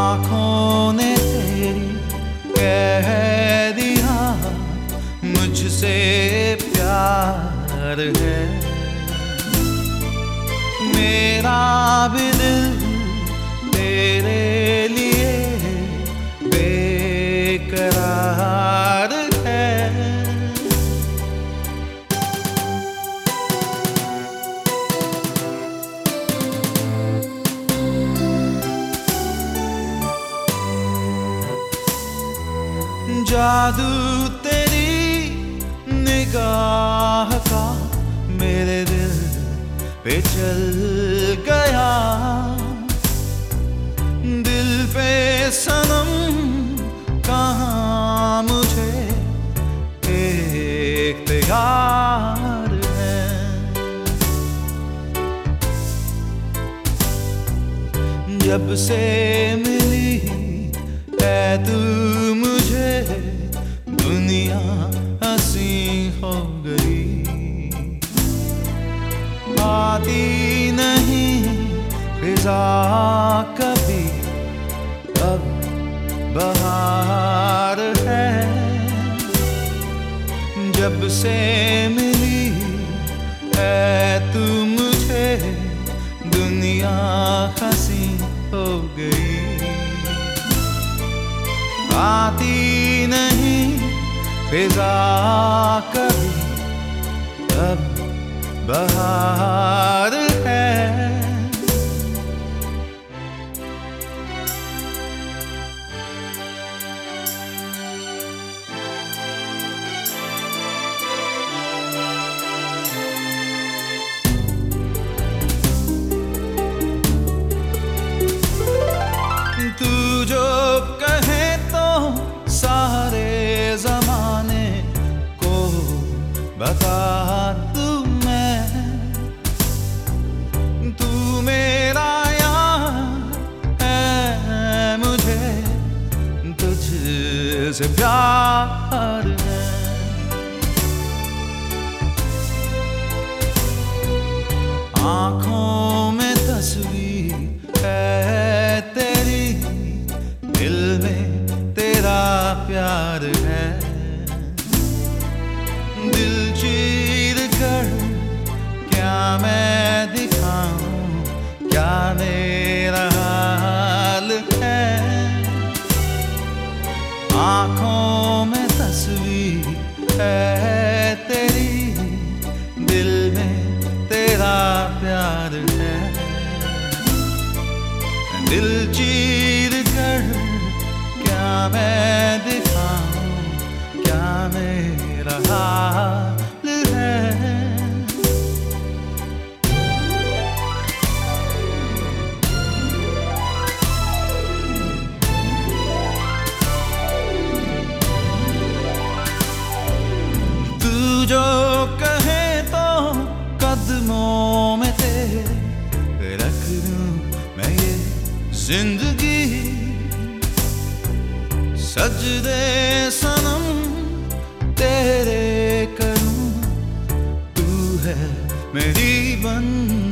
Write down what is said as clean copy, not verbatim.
आँखों ने तेरी कह दिया मुझसे प्यार है। मेरा भी दिल तेरे लिए बेकरार है। जादू तेरी निगाह का मेरे दिल पे चल गया। दिल पे सनम कहाँ मुझे इख्तियार है। जब से मिली है तू मुझे दुनिया हंसी हो गई। आती नहीं फिजा कभी अब बहार है। जब से मिली है तू मुझे दुनिया हंसी हो गई। आती नहीं फिजा कभी अब बहार है। तू जो कहे तो सारे जमाने को बता दूं मैं। तू मेरा यार है, मुझे तुझसे प्यार है। आँखों में तस्वीर है तेरी, दिल में तेरा प्यार है। दिल चीर कर क्या मैं दिखाऊं क्या मेरा हाल है। आँखों में तस्वीर है तेरी, दिल में तेरा प्यार है। दिल चीर कर क्या मैं दिखाऊं क्या मेरा हाल है। तू जो कहे तो कदमों में तेरे रख दूं मैं ये जिंदगी। सजदे सनम तेरे करूं, तू है मेरी बंदगी।